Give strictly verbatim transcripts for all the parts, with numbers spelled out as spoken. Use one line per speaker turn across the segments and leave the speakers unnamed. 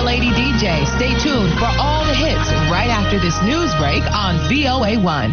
Lady D J. Stay tuned for all the hits right after this news break on V O A one.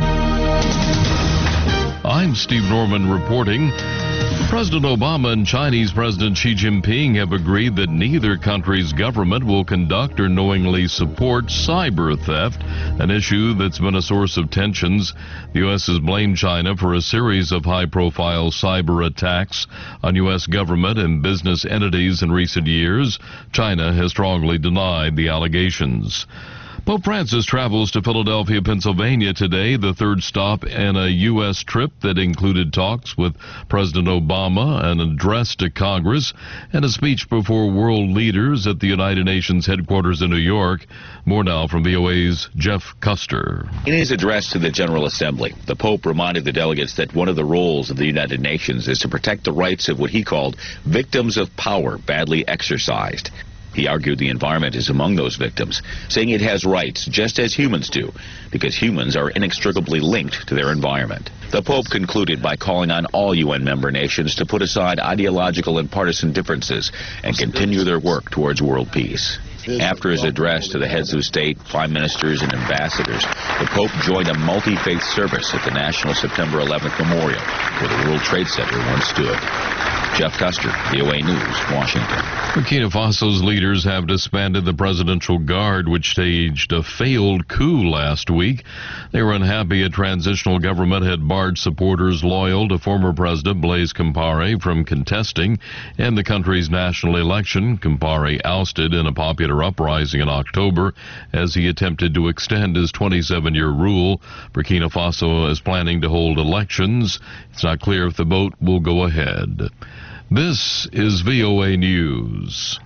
I'm Steve Norman reporting. President Obama and Chinese President Xi Jinping have agreed that neither country's government will conduct or knowingly support cyber theft, an issue that's been a source of tensions. The U S has blamed China for a series of high-profile cyber attacks on U S government and business entities in recent years. China has strongly denied the allegations. Pope Francis travels to Philadelphia, Pennsylvania today, the third stop in a U S trip that included talks with President Obama, an address to Congress, and a speech before world leaders at the United Nations headquarters in New York. More now from V O A's Jeff Custer.
In his address to the General Assembly, the Pope reminded the delegates that one of the roles of the United Nations is to protect the rights of what he called victims of power badly exercised. He argued the environment is among those victims, saying it has rights just as humans do, because humans are inextricably linked to their environment. The Pope concluded by calling on all U N member nations to put aside ideological and partisan differences and continue their work towards world peace. After his address to the heads of state, prime ministers, and ambassadors, the Pope joined a multi-faith service at the National September eleventh Memorial, where the World Trade Center once stood. Jeff Custer, V O A News, Washington.
Burkina Faso's leaders have disbanded the Presidential Guard, which staged a failed coup last week. They were unhappy a transitional government had barred supporters loyal to former President Blaise Compaoré from contesting in the country's national election. Compaoré ousted in a popular uprising in October as he attempted to extend his twenty-seven-year rule. Burkina Faso is planning to hold elections. It's not clear if the vote will go ahead. This is V O A News.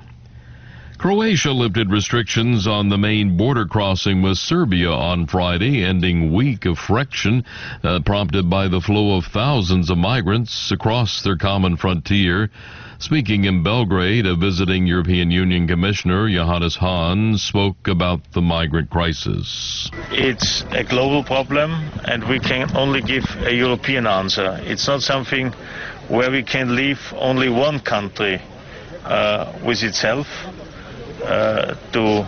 Croatia lifted restrictions on the main border crossing with Serbia on Friday, ending week of friction uh, prompted by the flow of thousands of migrants across their common frontier. Speaking in Belgrade, a visiting European Union Commissioner, Johannes Hahn, spoke about the migrant crisis.
It's a global problem, and we can only give a European answer. It's not something where we can leave only one country uh, with itself uh, to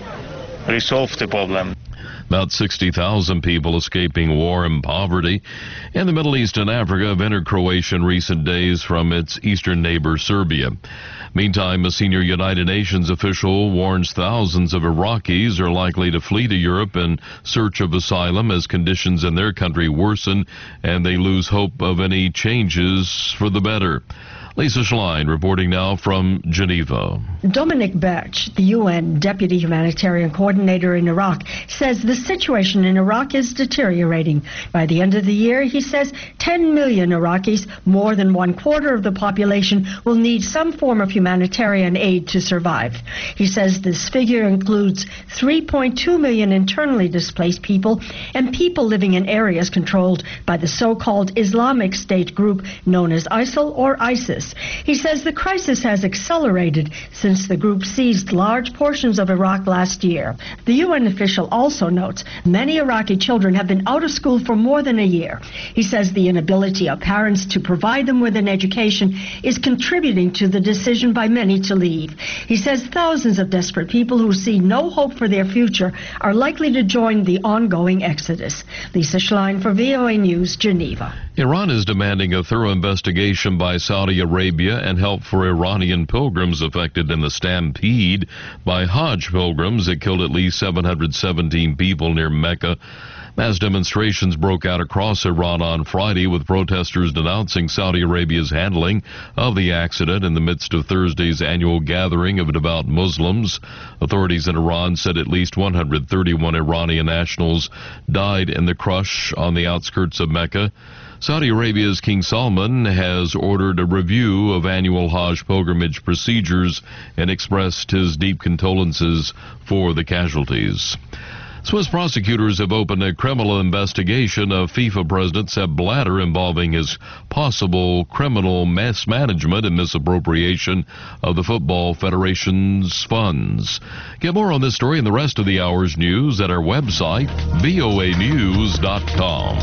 resolve the problem.
About sixty thousand people escaping war and poverty in the Middle East and Africa have entered Croatia in recent days from its eastern neighbor Serbia. Meantime, a senior United Nations official warns thousands of Iraqis are likely to flee to Europe in search of asylum as conditions in their country worsen and they lose hope of any changes for the better. Lisa Schlein reporting now from Geneva.
Dominic Birch, the U N Deputy Humanitarian Coordinator in Iraq, says the situation in Iraq is deteriorating. By the end of the year, he says ten million Iraqis, more than one quarter of the population, will need some form of humanitarian aid to survive. He says this figure includes three point two million internally displaced people and people living in areas controlled by the so-called Islamic State group known as ISIL or ISIS. He says the crisis has accelerated since the group seized large portions of Iraq last year. The U N official also notes many Iraqi children have been out of school for more than a year. He says the inability of parents to provide them with an education is contributing to the decision by many to leave. He says thousands of desperate people who see no hope for their future are likely to join the ongoing exodus. Lisa Schlein for V O A News, Geneva.
Iran is demanding a thorough investigation by Saudi Arabia and help for Iranian pilgrims affected in the stampede by Hajj pilgrims that killed at least seven hundred seventeen people near Mecca. Mass demonstrations broke out across Iran on Friday, with protesters denouncing Saudi Arabia's handling of the accident in the midst of Thursday's annual gathering of devout Muslims. Authorities in Iran said at least one hundred thirty-one Iranian nationals died in the crush on the outskirts of Mecca. Saudi Arabia's King Salman has ordered a review of annual Hajj pilgrimage procedures and expressed his deep condolences for the casualties. Swiss prosecutors have opened a criminal investigation of FIFA President Sepp Blatter involving his possible criminal mismanagement and misappropriation of the Football Federation's funds. Get more on this story and the rest of the hour's news at our website, V O A news dot com.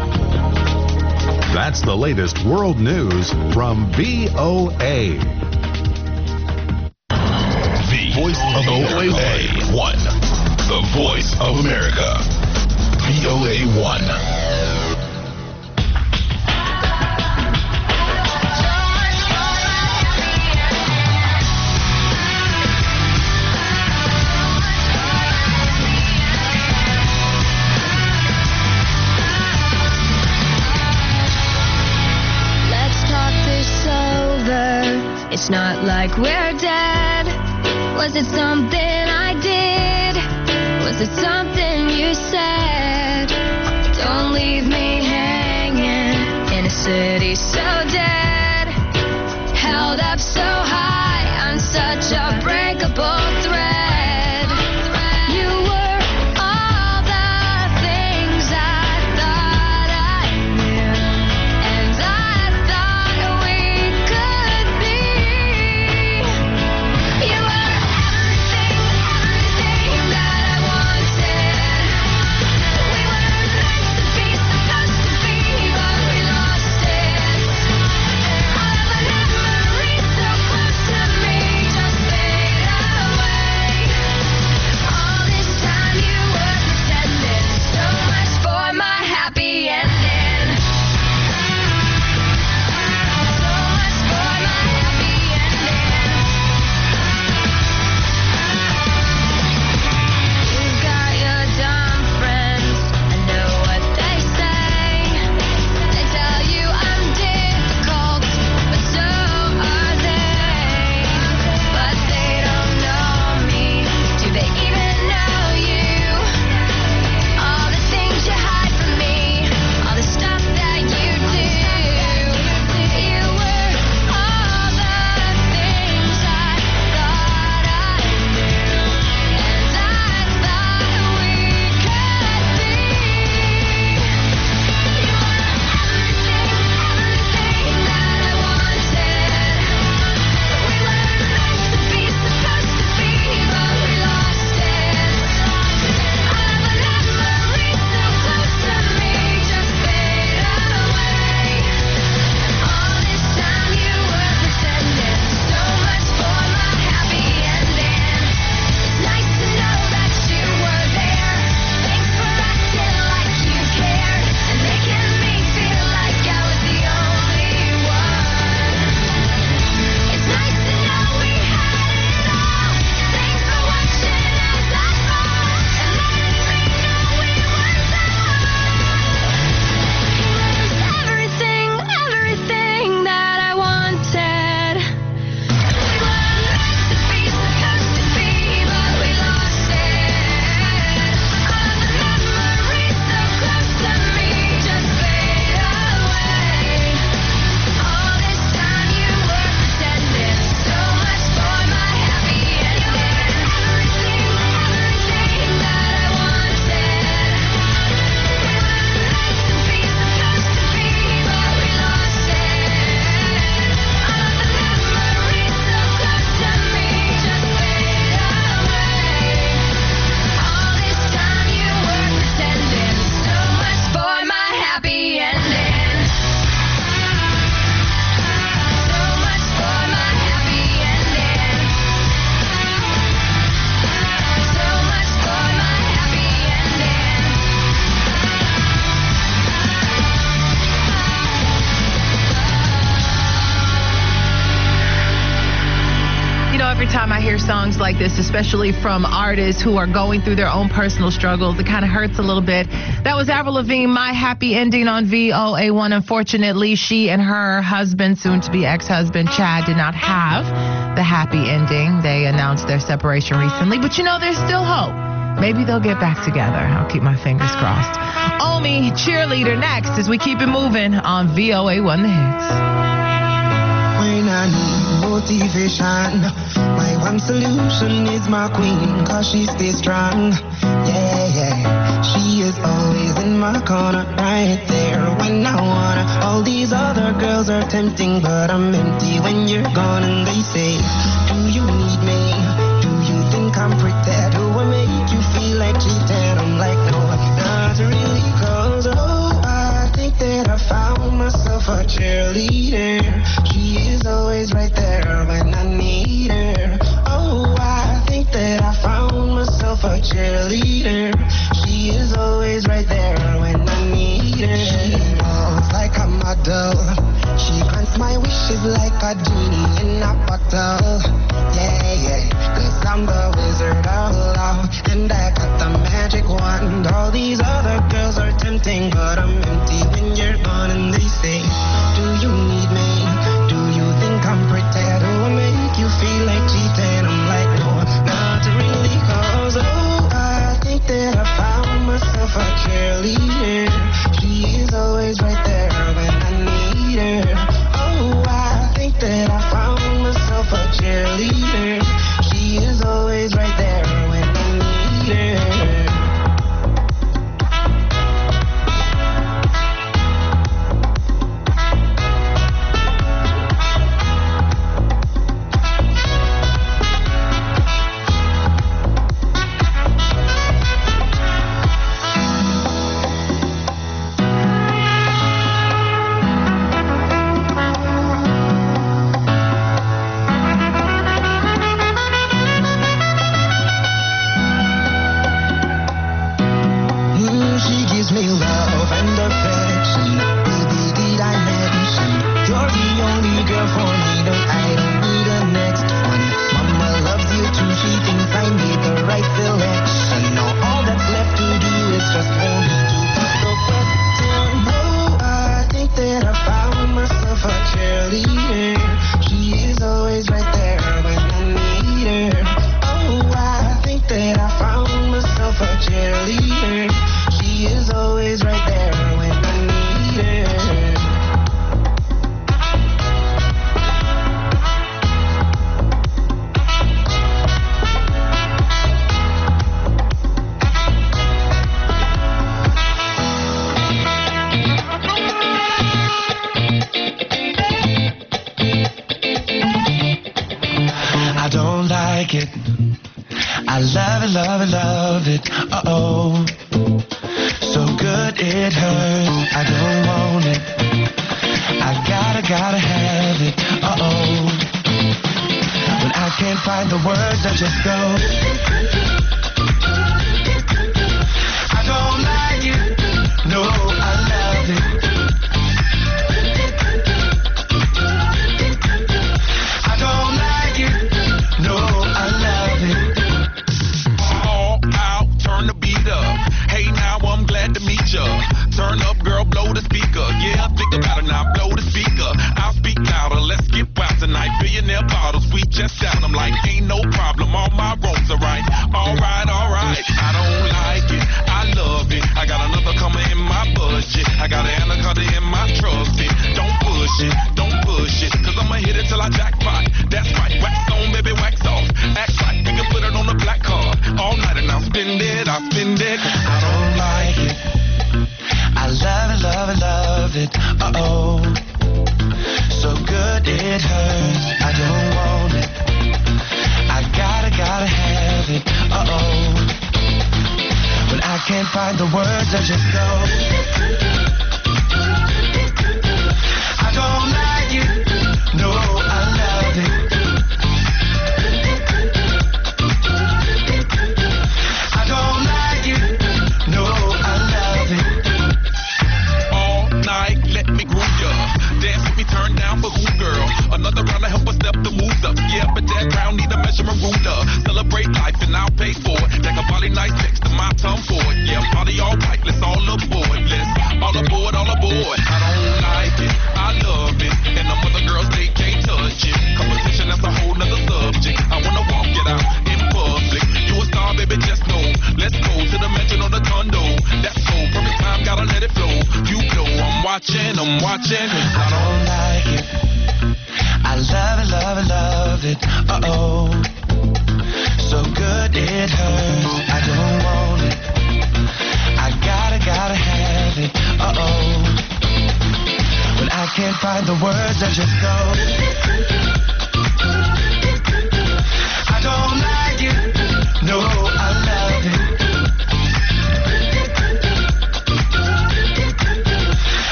That's the latest world news from V O A.
The voice of O A A one, the voice of America. V O A one.
It's not like we're dead. Was it something I did? Was it something you said? Don't leave me hanging in a city so dead. Held up so high on such a breakable thread. You were all the things I thought I knew, and I thought we could be. You were everything, everything that I wanted. We were meant to be, supposed to be, but we lost it. All of the memories so close to me just fade away. All this time you were pretending, so much for my happy ending. So much for my happy ending. You've got your dumb friends, I know what they say. They tell you I'm difficult, but so are they. But they don't know me. Do they even know you? All the things you hide from me, all the stuff that you do. You were all the things I thought I knew, and I thought we could be. You were everything, everything that I wanted. We were meant to be, supposed to be, but we lost it. All of the memories so close to me just fade away. All this time you were pretending, so much for my happy ending. It's nice to know that you were there. Thanks for acting like you cared and making me feel like I was the only one. It's nice to know we had it all. Thanks for watching as I fall and letting me know we weren't alone. Everything, everything that I wanted. We were meant to be, supposed to be, but we lost it. All of the memories so close to me just fade away. All this time you were pretending, so much for my happy ending. Everything, everything that I wanted. We were meant to be, supposed to be, but we lost it. All of the memories so close to me just fade away. All this time you were pretending, so much for my happy ending. So much for my happy ending. So much for my happy ending.
You know, every time I hear songs like this, especially from artists who are going through their own personal struggles, it kind of hurts a little bit. That was Avril Lavigne, My Happy Ending on V O A one. Unfortunately, she and her husband, soon-to-be ex-husband, Chad, did not have the happy ending. They announced their separation recently. But, you know, there's still hope. Maybe they'll get back together. I'll keep my fingers crossed. Omi, Cheerleader, next as we keep it moving on V O A one The Hits.
When I need motivation, my one solution is my queen, cause she stays strong. Yeah, yeah, she is always in my corner, right there when I wanna. All these other girls are tempting, but I'm empty when you're gone. And they say, do you need me? Do you think I'm pretty? Do I make you feel like cheating? I'm like, no, not really, cause oh, I think that I found myself a cheerleader. She is always right there when I need her. Oh, I think that I found a cheerleader. She is always right there when I need her. She moves like a model. She grants my wishes like a genie in a bottle. Yeah, yeah, cause I'm the wizard of love, and I got the magic wand. All these other girls are tempting, but I'm empty when you're gone. And they say, do you need me? Do you think I'm pretty? Do I make you feel like cheating? I'm like, no, not really, cause oh, I think that I found myself a cheerleader. She is always right there when I need her. Oh, I think that I found myself a cheerleader. She is always right there when I need her.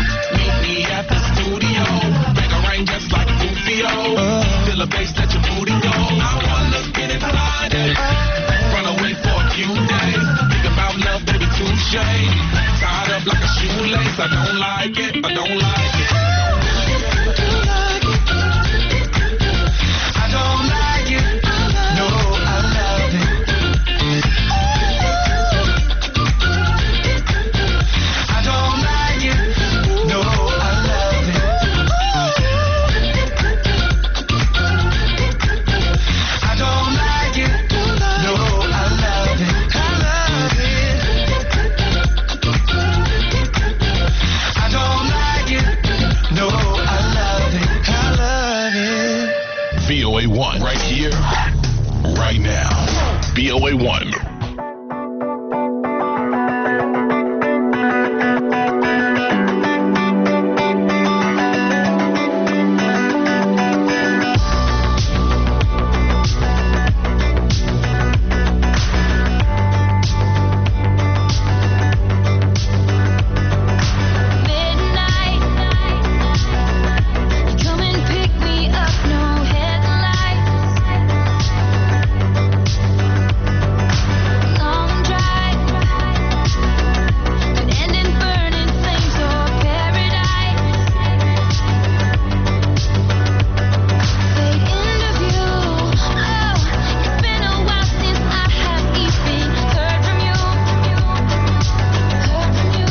Feel the bass, let your booty I don't like it, I don't like it. I don't like it, no, I love it. I don't like it, no, I love it. I don't like it, no, I love it. I love it. I don't like it, no, I love it. I love it.
V O A one, right here, right now. V O A one.
Midnight, you come and pick me up, no headlights. Long drive could end in burning flames or paradise. Fade into view. Oh, it's been a while since I have even heard from you. Heard from you.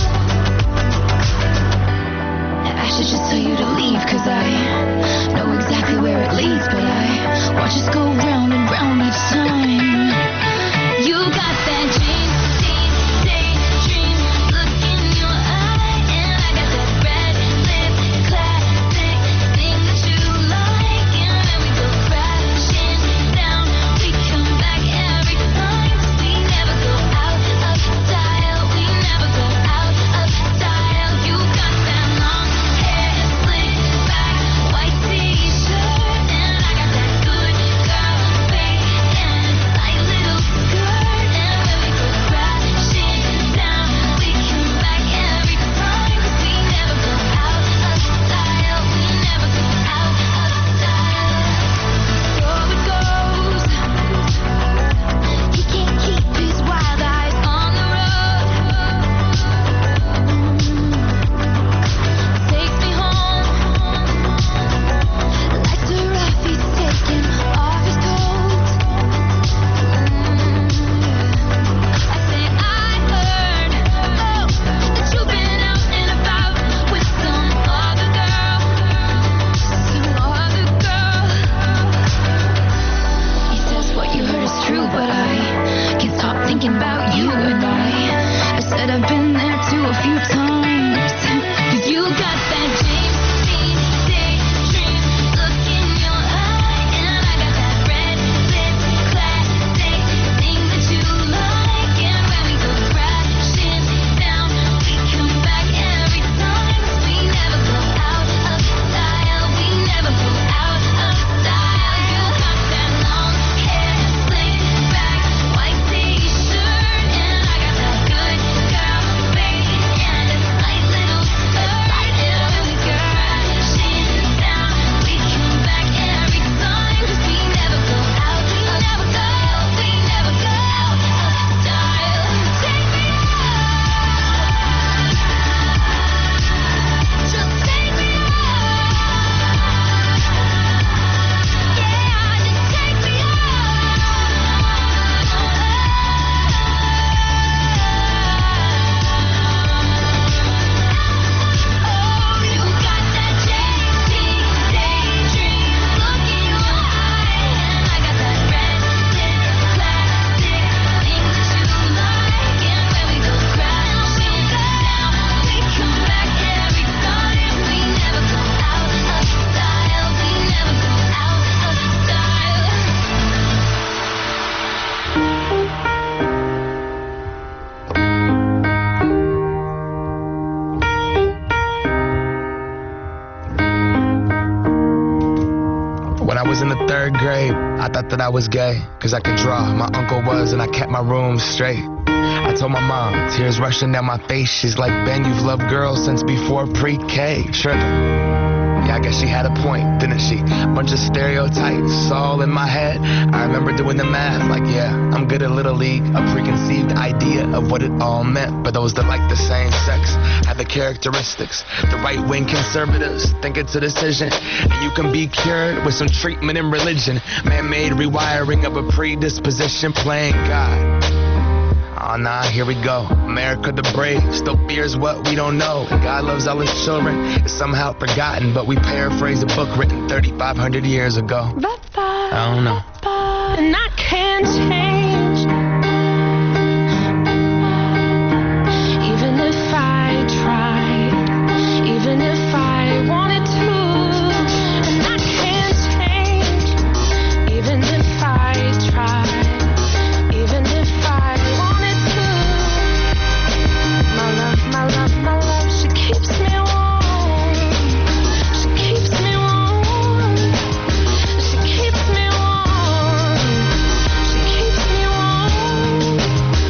I should just tell you to leave, cause I know exactly where it leads, but I watch us go round and round each time. You got that dream, dream, daydream look in your eye, and I got that red lip classic thing that you like, and then we go crashing down, we come back every time, 'cause we never go out of style, we never go out of style. You got that long hair slicked back, white t-shirt, and I got that good girl face and tight little skirt, and when we go crashing down, we come back every time, 'cause we never go out of style, we never go out of style. So it goes. He can't keep his wild eyes on the road. Takes me home. Lights are off, he's taking off his coat. I say I heard, oh, that you've been out and about with some other girl, some other girl. He says what you heard is true, but I can't stop thinking about you, and I, I said I've been there too a few times. 'Cause you got that James Dean daydream look in your eye, and I got that red lip classic thing that you like, and when we go crashing down, we come back every time, 'cause we never go out of style, we never go out of style. You got that long hair slicked back, white t-shirt, and I got that good girl face and a tight little skirt, and when we go crashing down, we come back every time, 'cause we never go out, we never go, we never go out of style. Take me out, just take me out, yeah, just take me out. Oh, you got that James Dean daydream look in your eye, and I got that red lip classic thing that you like, and when we go crashing down, we come back every time, we never go out of style, we never go out of style.
When I was in the third grade, I thought that I was gay, cause I could draw. My uncle was, and I kept my room straight. I told my mom, tears rushing down my face. She's like, Ben, you've loved girls since before pre-K. Sugar. Yeah, I guess she had a point, didn't she? Bunch of stereotypes all in my head. I remember doing the math, like, yeah, I'm good at Little League. A preconceived idea of what it all meant. But those that like the same sex have the characteristics. The right-wing conservatives think it's a decision. And you can be cured with some treatment in religion. Man-made rewiring of a predisposition, playing God. Oh, nah, here we go. America the brave still fears what we don't know. And God loves all his children. It's somehow forgotten, but we paraphrase a book written thirty-five hundred years ago. I don't know.
And I can't change. Even if I tried, even if I wanted to. And I can't change. Even if I tried, even if I wanted to. My love, my love, my love, she keeps me warm. She keeps me warm. She keeps me warm. She keeps me warm.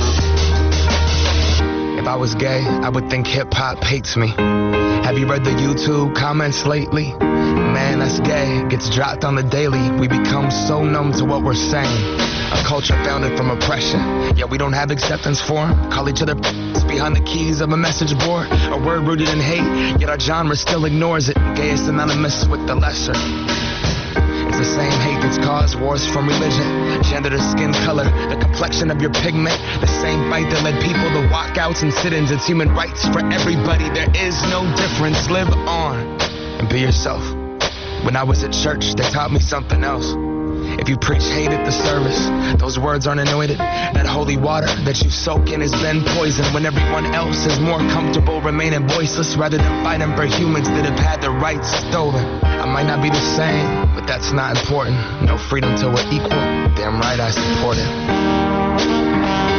If I was gay, I would think hip-hop hates me. Have you read the YouTube comments lately? Man, that's gay. Gets dropped on the daily. We become so numb to what we're saying. A culture founded from oppression. Yet we don't have acceptance for 'em. Call each other behind the keys of a message board. A word rooted in hate. Yet our genre still ignores it. Gay is synonymous with the lesser. It's the same hate that's caused wars from religion, gender to skin color, the complexion of your pigment. The same fight that led people to walkouts and sit-ins. It's human rights for everybody. There is no difference. Live on and be yourself. When I was at church, they taught me something else. If you preach hate at the service, those words aren't anointed. That holy water that you soak in has been poisoned when everyone else is more comfortable remaining voiceless rather than fighting for humans that have had their rights stolen. I might not be the same, but that's not important. No freedom till we're equal. Damn right I support it.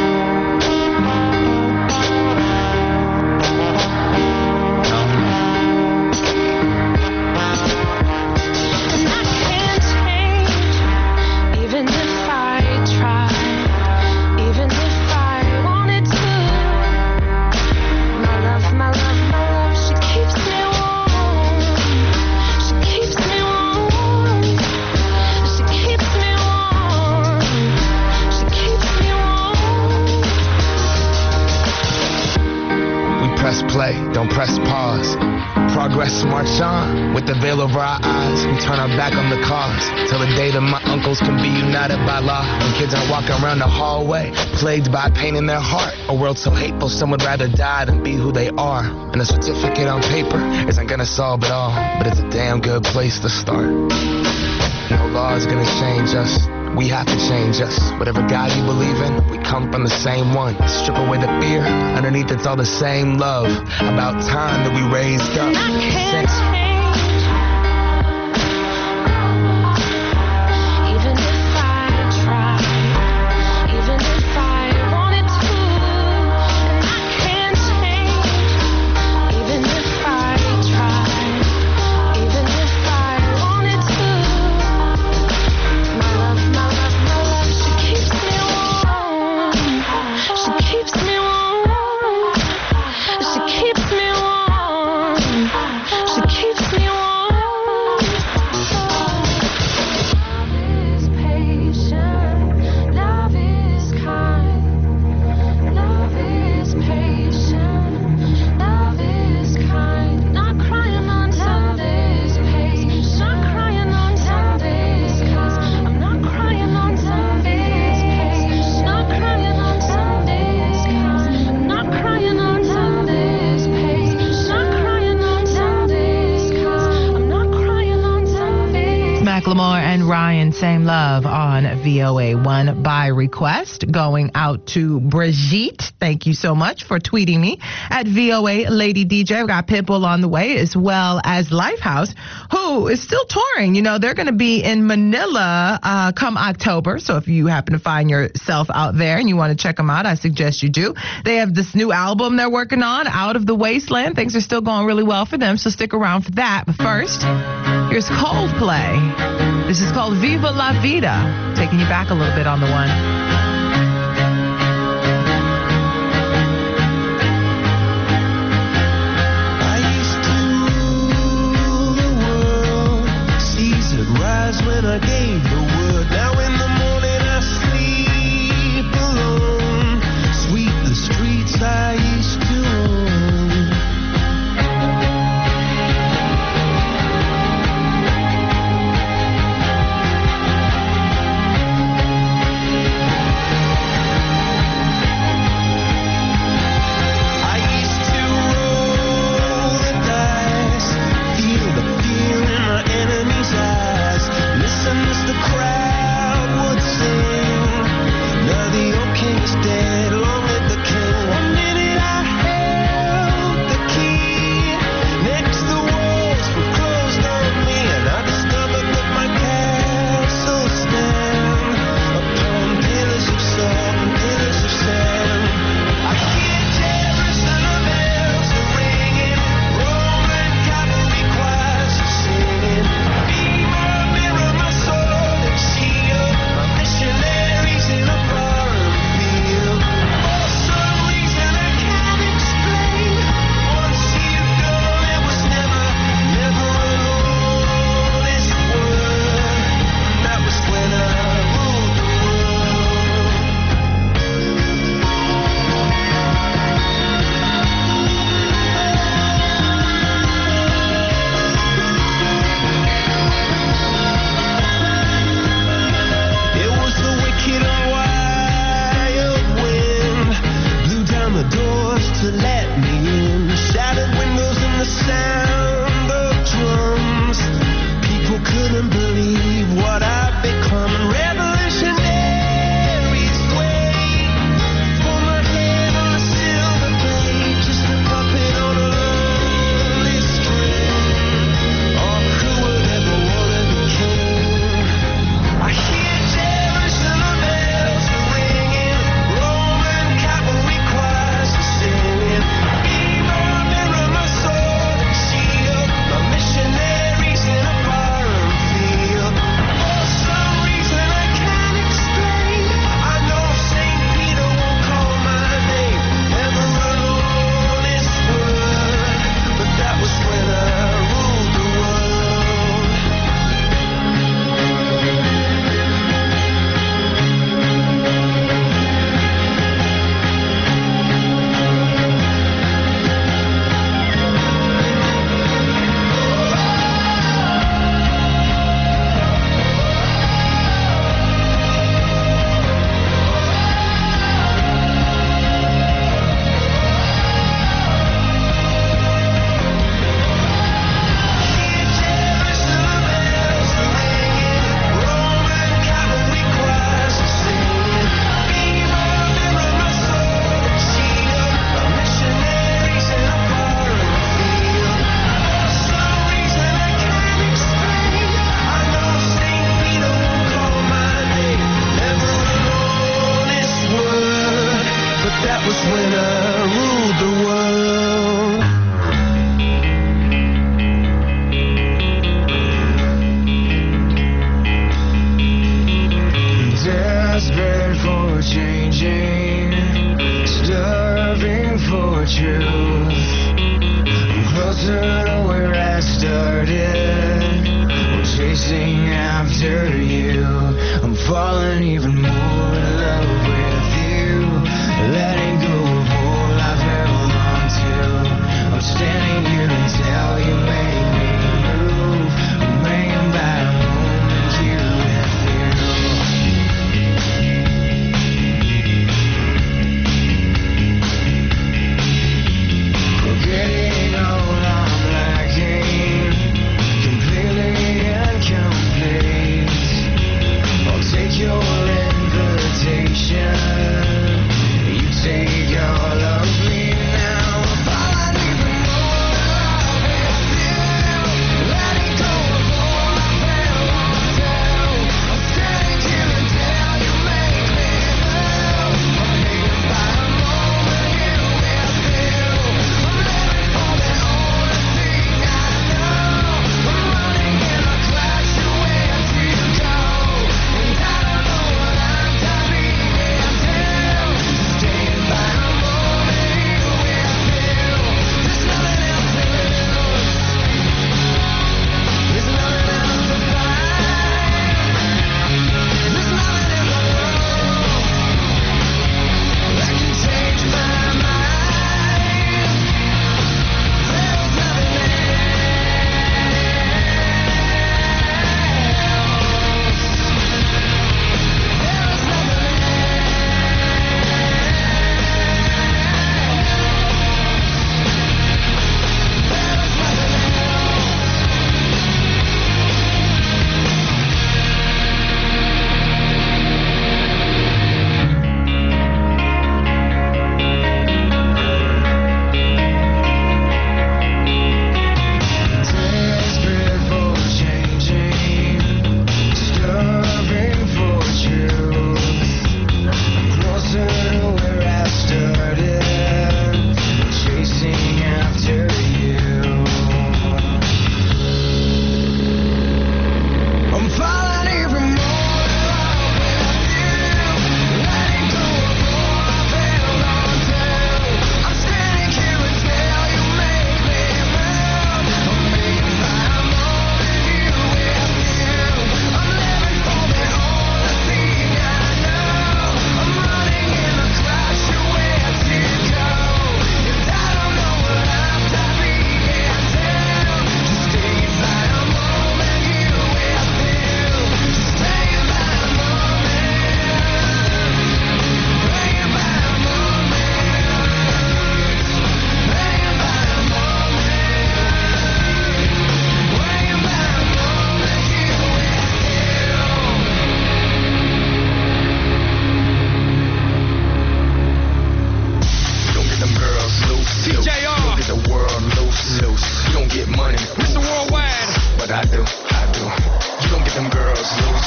Play, don't press pause. Progress march on with the veil over our eyes. We turn our back on the cause till the day that my uncles can be united by law. When kids are walking around the hallway plagued by pain in their heart. A world so hateful some would rather die than be who they are. And a certificate on paper isn't gonna solve it all, but it's a damn good place to start. No law is gonna change us. We have to change us. Whatever God you believe in, we come from the same one. Strip away the fear, underneath it's all the same love. About time that we raised up.
I can't change. Even if I tried, even if I wanted to. And I can't change. Even if I tried, even if I wanted to. My love, my love, my love, she keeps me warm. She keeps me warm. She keeps me warm. She keeps me warm. Love is patient. Love is kind. Love is patient. Love is kind. Not crying on Sundays. Not crying on Sundays. I'm not crying on Sundays. Not crying on Sundays. I'm not crying on Sundays. Not crying on Sundays. I'm not crying on Sundays.
Macklemore and Ryan, Same Love on V O A one by request. Going out to Brigitte. Thank you so much for tweeting me at V O A Lady D J. We've got Pitbull on the way, as well as Lifehouse, who is still touring. You know, they're going to be in Manila uh, come October. So if you happen to find yourself out there and you want to check them out, I suggest you do. They have this new album they're working on, Out of the Wasteland. Things are still going really well for them, so stick around for that. But first, here's Coldplay. This is called Viva La Vida, taking you back a little bit on the one.
I used to rule the world. eyes when I gave the word. Now in the morning I sleep alone. Sweep the streets I used to own. I used to roll the dice, feel the fear in my enemy's eyes. Listen as the crowd would sing. Now the old king is dead, long live the king. One minute I held the key. Next the walls were closed on me, and I discovered that my castle stand upon pillars of salt and pillars of sand. I hear Jerusalem bells are ringing, Roman cavalry choirs are singing. Be my mirror, my sword and shield, my missionaries in a foreign field. For some reason I can't explain, once you go it was never, never alone. This word, that was when I ruled the world. It was the wicked and wild wind, blew down the doors to let me in. Shattered windows and the sound of drums. People couldn't believe what I'd become. And revolutionaries wait for my head on a silver plate, just a puppet on a lonely string. Oh, who would ever wanna be king? I hear Jerusalem bells are ringing, Roman cavalry choirs are singing. Be my mirror, my sword and shield, my missionaries in a foreign field. For some reason I can't explain, I know Saint Peter won't call my name, ever alone this word, but that was when I ruled the world. Jerusalem bells are ringing, Roman cavalry choirs are singing. Be my mirror, my sword and shield, my missionaries in a foreign field. For some reason I can't explain, I know Saint Peter won't call my name, never alone this word, but that was when I ruled the world. Desperate for changing, starving for truth. I'm closer to where I started, I'm chasing after you. I'm falling even more in love with you, letting go of all I've held on to. I'm standing here until you make me move, man by moment you with you. Forgetting all I'm lacking, completely incomplete. I'll take your invitation, you take all of me now. I'm falling even more in love with you, letting go of all I've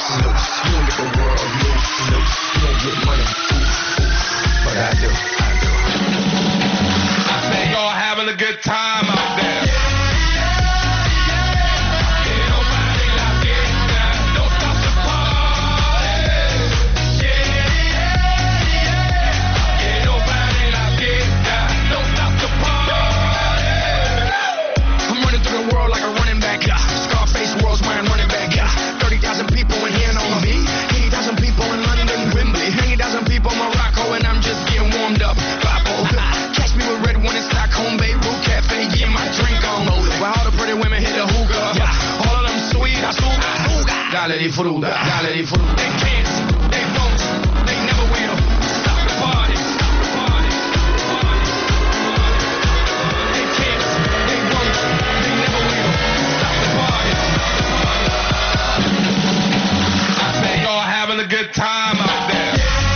loose, loose. You don't get the world loose, loose. You don't get money, oof, oof. But I do, I do. I say y'all having a good time out there. Dale di fruta, dale di fruta. They can't, they won't, they never will stop the party. They can't, they won't, they never will stop the party. I say y'all having a good time out there.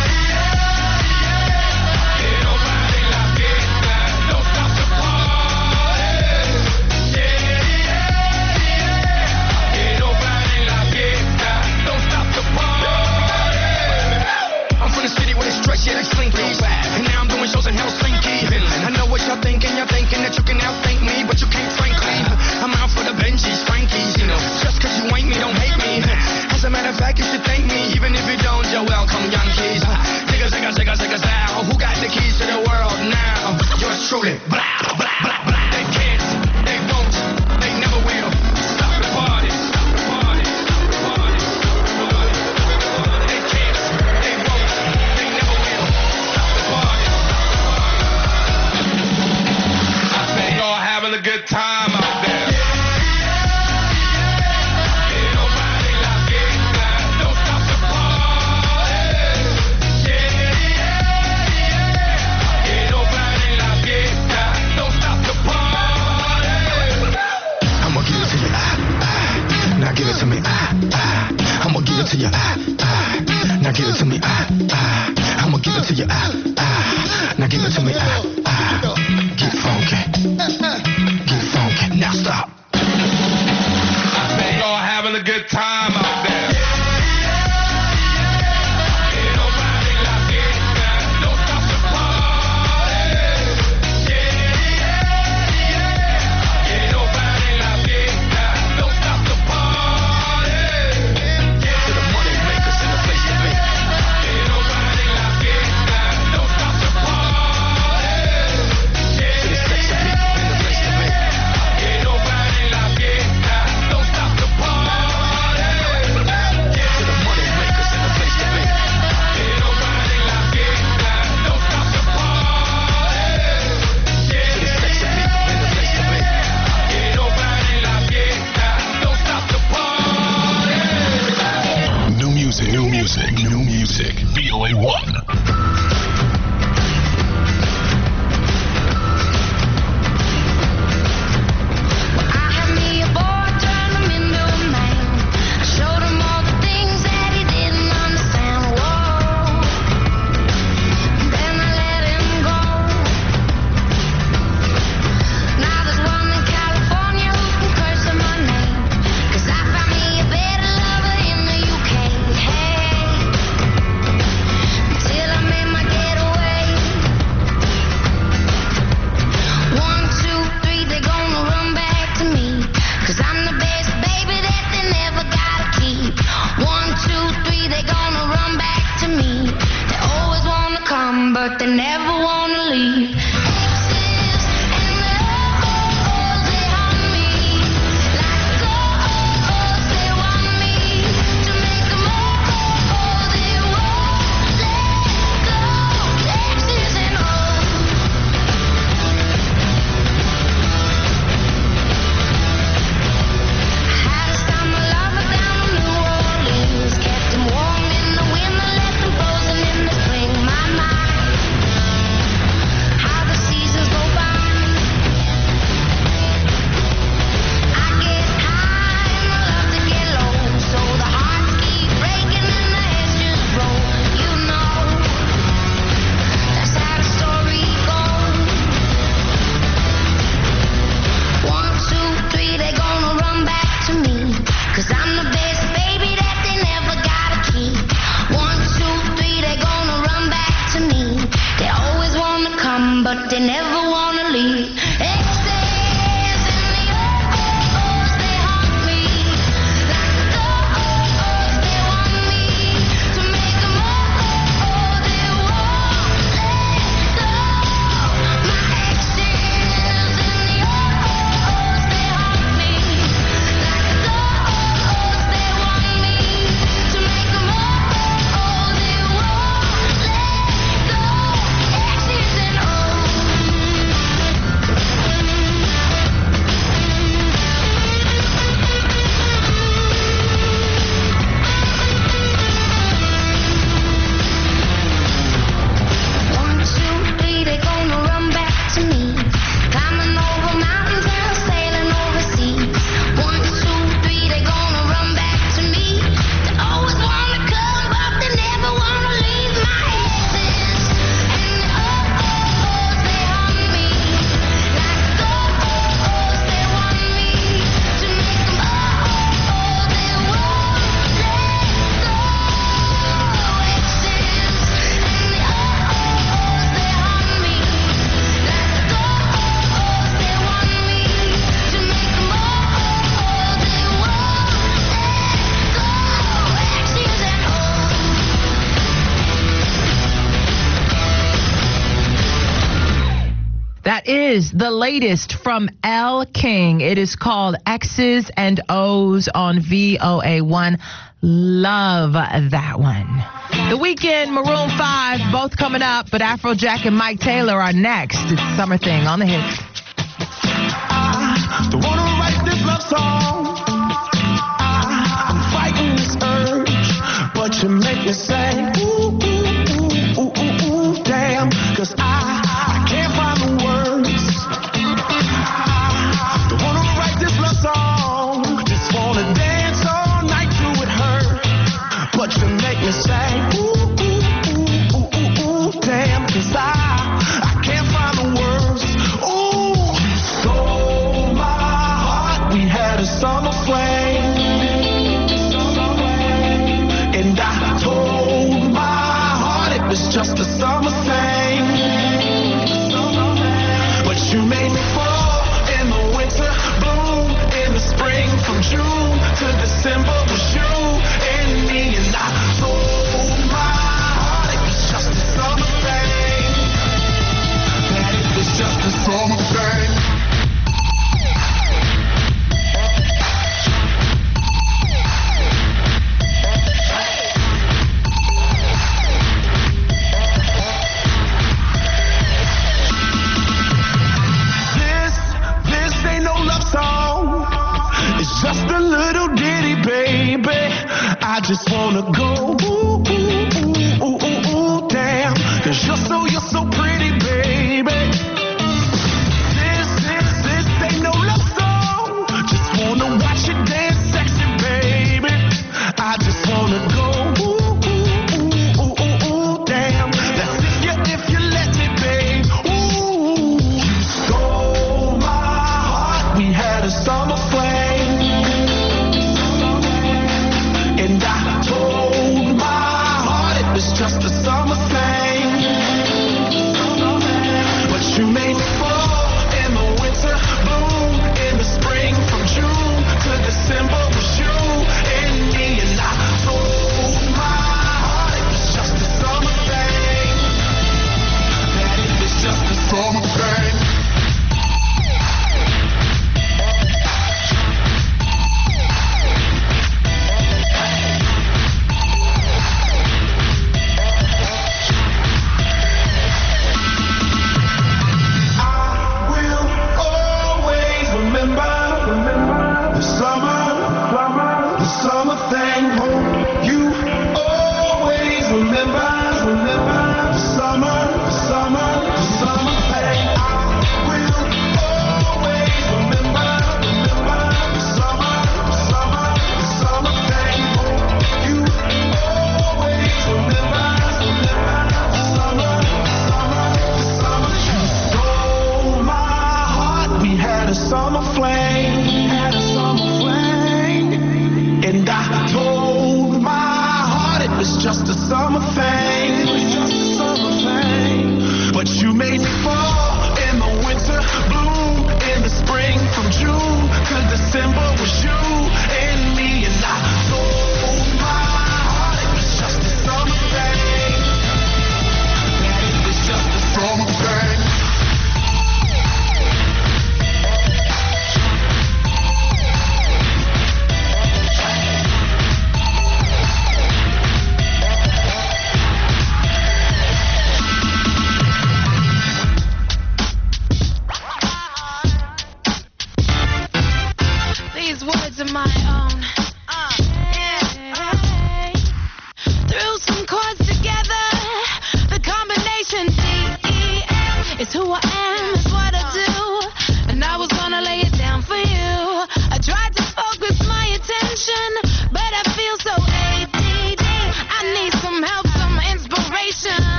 Yeah, like Slinky. And now I'm doing shows in Helsinki. I know what y'all thinking. You're thinking that you can outthink me, but you can't, frankly. I'm out for the Benjis, Frankies, you know. Just cause you ain't me, don't hate me. As a matter of fact, you should thank me. Even if you don't, you're welcome, Yankees. Zigga, zigga, zigga, zigga, zow. Who got the keys to the world now? Yours truly. Blah, blah, blah, blah. They can't, they won't, they never will stop the party. Stop the party. Stop the party. They can't, they won't, they never will stop the party. I say y'all having a good time out there. Give it to me, ah, ah. I'ma give it to you, ah, ah. Now give it to me, ah, ah. I'ma give it to you, ah, ah. Now give it to me, ah, ah. Get funky, get funky. Now stop. I say y'all having a good time out there.
is the latest from Elle King. It is called X's and O's on V O A one. Love that one. The Weeknd, Maroon five, both coming up, but Afrojack and Mike Taylor are next. It's Summer Thing on the hits.
I don't wanna write this love song. I, I'm fighting this urge, but you make me say, ooh, ooh, ooh, ooh, ooh, ooh, damn, 'cause I, I can't find the words. I don't wanna write this love song, just wanna dance all night till it hurt, but you make me say, ooh, ooh, ooh, ooh, ooh, ooh, damn, 'cause I, I can't find the words. Ooh, you stole my heart, we had a summer flame, and I told my heart it was just a summer thing, but you made me fall in the winter, bloom in the spring, from June to December was you and me, and I told my heart it was just a summer thing, that it was just a summer thing. It's just a little ditty, baby. I just wanna go ooh, ooh, ooh, ooh, ooh, ooh, damn, 'cause you're so, you're so pretty, baby. This, this, this ain't no love song. Just wanna watch you dance sexy, baby. I just wanna go ooh, ooh, ooh, ooh, ooh, ooh, damn. That's if you, if you let me, babe. Ooh, you stole my heart. We had a summer flame. And I told my heart it was just a summer thing, but you made me fall in the winter, bloom in the spring, from June to December was you and me, and I told my heart it was just a summer thing, that it was just a summer thing.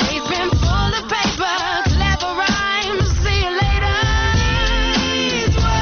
Full of paper, clever rhymes. See you later. These words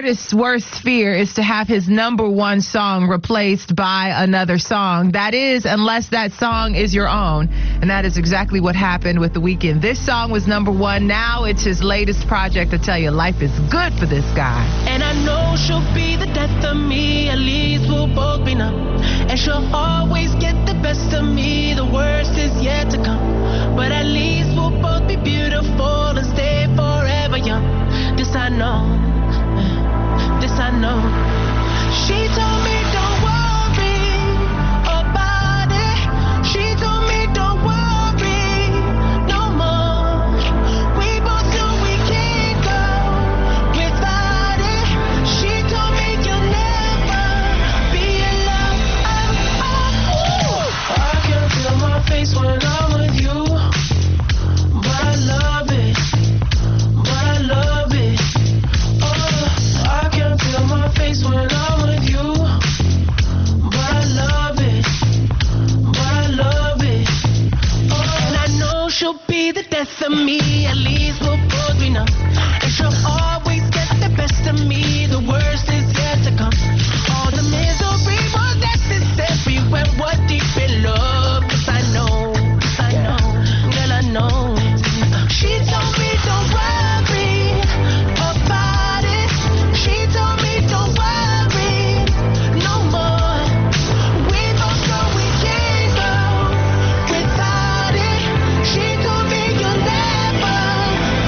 artist's worst fear is to have his number one song replaced by another song. That is, unless that song is your own. And that is exactly what happened with The Weeknd. This song was number one. Now it's his latest project. I tell you, life is good for this guy.
And I know she'll be the death of me, at least we'll both be numb. And she'll always get the best of me, the worst is yet to come. But at least we'll both be beautiful and stay forever young. This I know, this I know. She told me don't worry about it. She told me don't worry no more. We both know we can't go without it. She told me you'll never be alone. Oh, oh. I can feel my face when I'm with you, but I love it, but I love it. Oh, I can feel my face when I'm with you, but I love it, but I love it. Oh, and I know she'll be the death of me, at least we'll both be numb. And she'll always get the best of me, the worst is yet to come. All the misery was necessary when we're deep in love. 'Cause I know, 'cause I know, girl, I know. She told me don't worry about it. She told me don't worry no more. We both know we can't go without it. She told me you'll never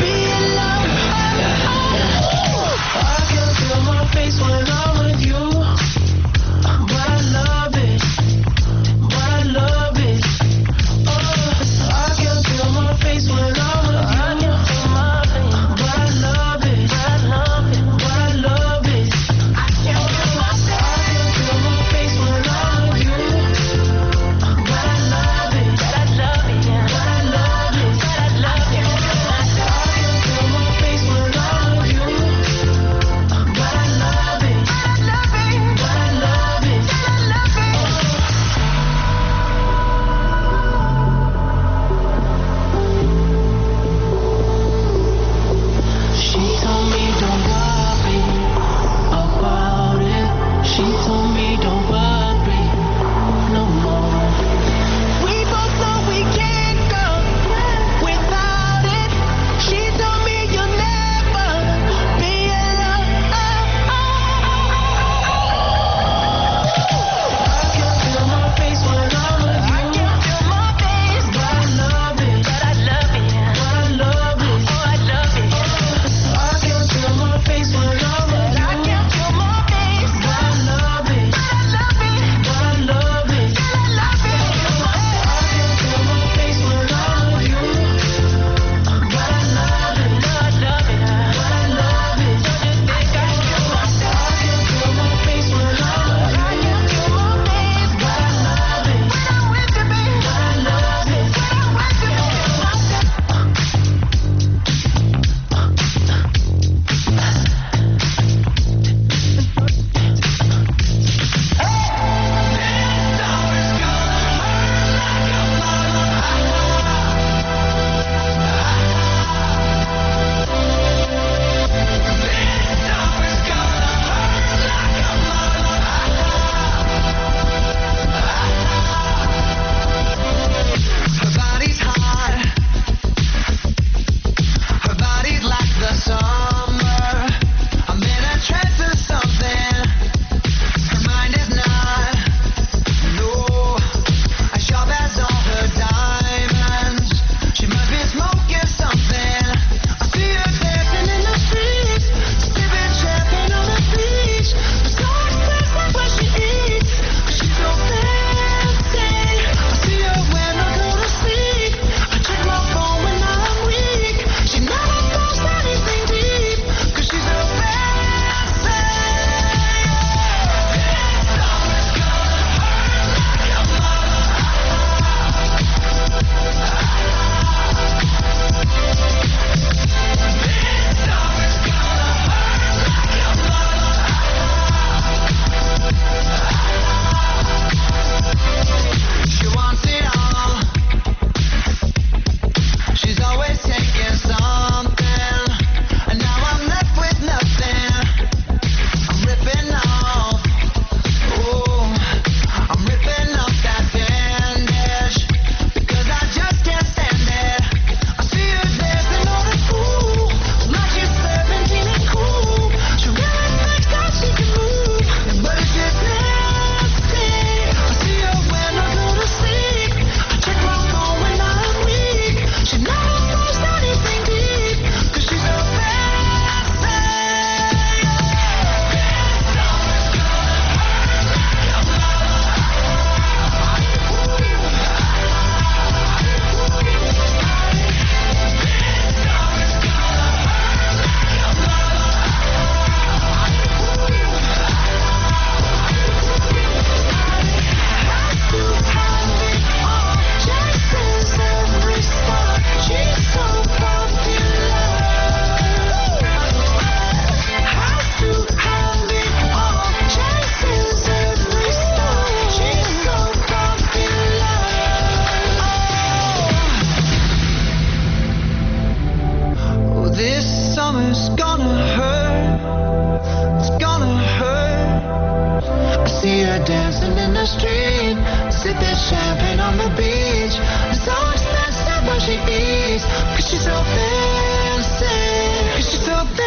street, sipping champagne on the beach. It's so expensive when she eats, cause she's so fancy, cause she's so fancy.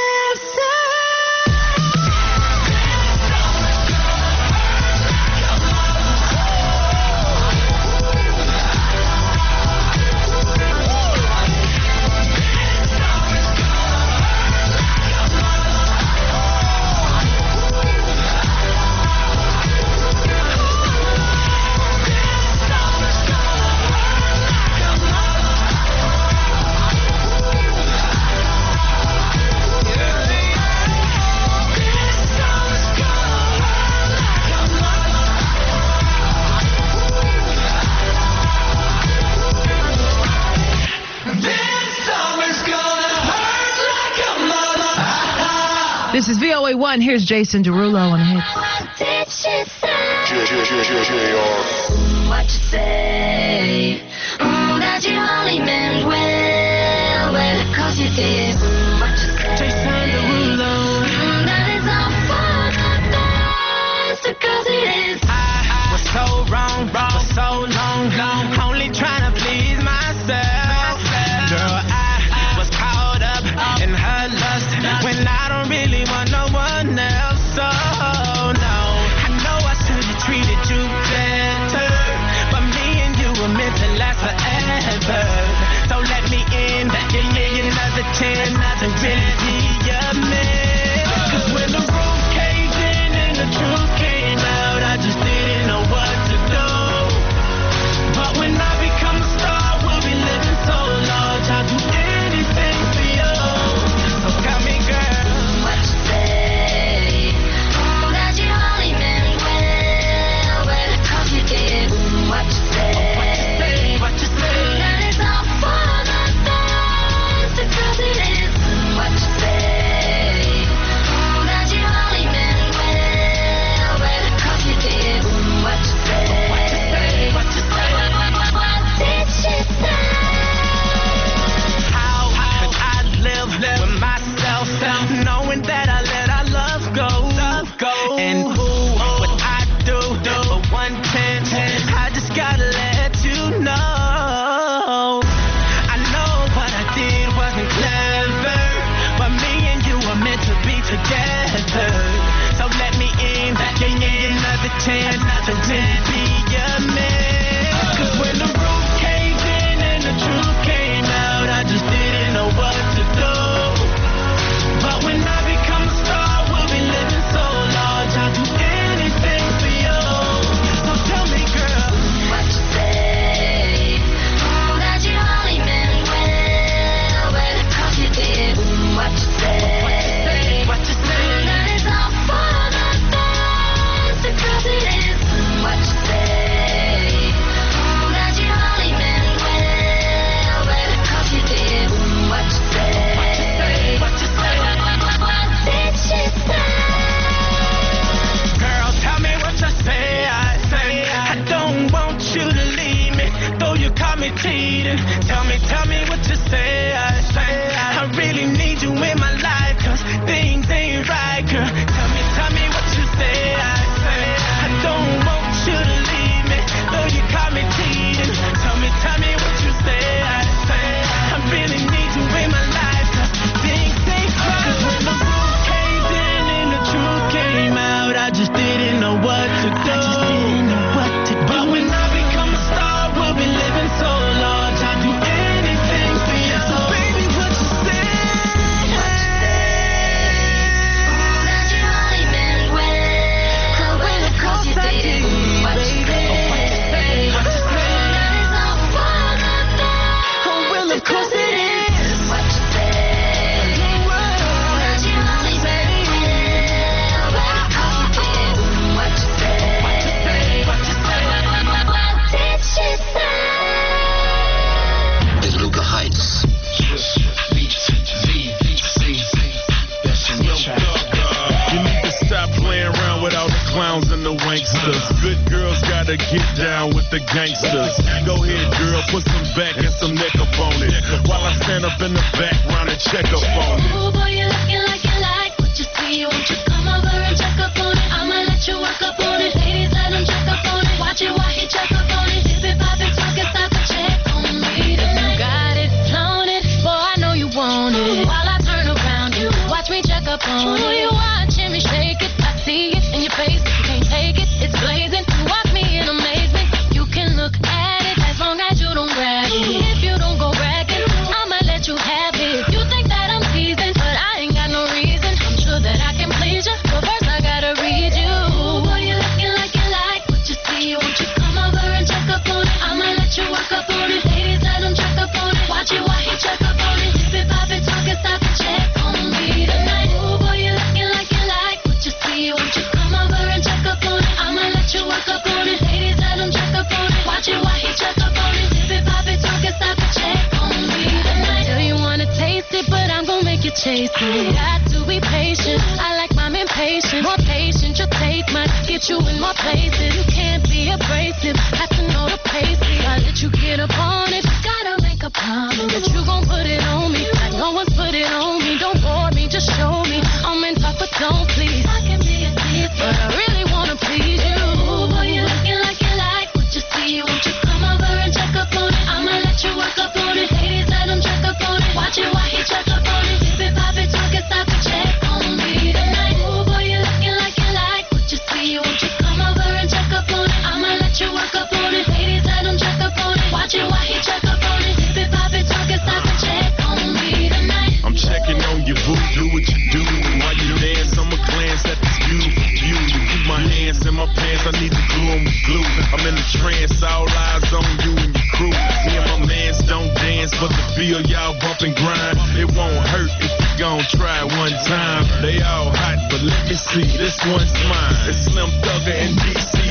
This is V O A one. Here's Jason Derulo on hits.
What did she say? What you say? Mm, that you only meant well, well, cause you did. Mm, what you say? Jason Derulo. Mm, that is all for the best, because it is.
I was so wrong, wrong, for so long, long, only trying to please myself. Girl, I was caught up in her lust when I don't really want no one else. So no, I know I should have treated you better, but me and you were meant to last forever. So let me in, give me another chance to really be your man. Cause when the roof caved in and the truth came out, I just didn't know what to do. But when I become a star, we'll be living so large, I'll do anything for you. So tell me, girl,
what you say? Mm, that you only meant well, well, cause you did. Mm, what you say?
what you say?
That is all for the best, because it is. Mm, what you say? Mm, that you only meant well, well, cause you did. Mm, what you say?
What you say? What you say?
What did she say?
How could I live with myself, knowing that I let our love go? Love go. And who would I do for one chance? I just gotta let you know. I know what I did wasn't clever, but me and you were meant to be together. So let me in, give me another chance to really be your man. Cause when the roof caved in and the truth came out, I just didn't know what to do. But when I become a star, we'll be living so large, I'll do anything for you. So tell me, girl,
What you say? Mm, that you only meant well, well, cause you did. Mm, what you say?
what you say?
Mm, that is all for the best, because it is. Mm, what you say? Mm, that you only meant well, well, cause you did. Mm, what you say?
What you say?
What did she say?
Girl, tell me what you say. I say I don't want you to leave me, though you caught me cheating. Tell me, tell me what you say. I say I really need you in my life, cause things ain't right, girl. Tell me, tell me what you say. I say I don't want you to leave me, though you caught me cheating. Tell me, tell me what you say. I say I really need you in my life, cause things ain't right. Cause when the roof caved in and the truth came out, I just didn't know what to do. I just didn't know what to do. But when I become a star, we'll be living so large, I'll do anything for you. So baby, what you say?
What you say? Mm, that you only meant well, well, cause you did. Mm, what you say?
What you say?
That is all for the best,
Oh, well, of course it is.
what you say? That you only meant well, well, cause you did. Mm, what you say?
What you say? What you say?
What did she say?
Luca Heights.
You need to stop playing around with all the clowns and the wanksters. Good girls gotta get down with the gangsters. Go ahead, girl, put some back and some neck up on it, while I stand up in the background and check up on it.
Ooh, boy, you looking like you like what you see. Won't you come over and check up on it? I'ma let you work up on it. Ladies, let them check up chasing. Got to be patient. I like mine impatient. More patient, you'll take mine. Get you in more places. You can't be abrasive. Have to know the pace. I let you get up on it. Gotta make a promise that you gon' put it on me. Like no one's put it on me. Don't bore me, just show me. I'm in top, but don't please. I can be a thief, but I really wanna please you. Ooh, boy, you looking like you like what you see. Won't you come over and check up on it? I'ma let you work up on it. Ladies, let him check up on it. Watch it while he check up on it. Dip it, pop it, talk it, stop it, check on me tonight. Ooh, boy, you looking like you like what you see. Won't you come over and check up on it? I'ma let you work up on it. Ladies, let him check up on it. Watch it while he check up on it. Dip it, pop it, talk it, stop it, check on me tonight.
I'm checking on your boo, do what you do. While you dance, I'ma glance at this beautiful view. You keep my hands in my pants, I need to glue 'em with glue. I'm in a trance, all eyes on you and your crew. Me and my mans don't dance, but the feel y'all bump and grind. It won't hurt if you gon' try it one time. They all hot, but let me see, this one's mine. It's Slim Thugger and D C.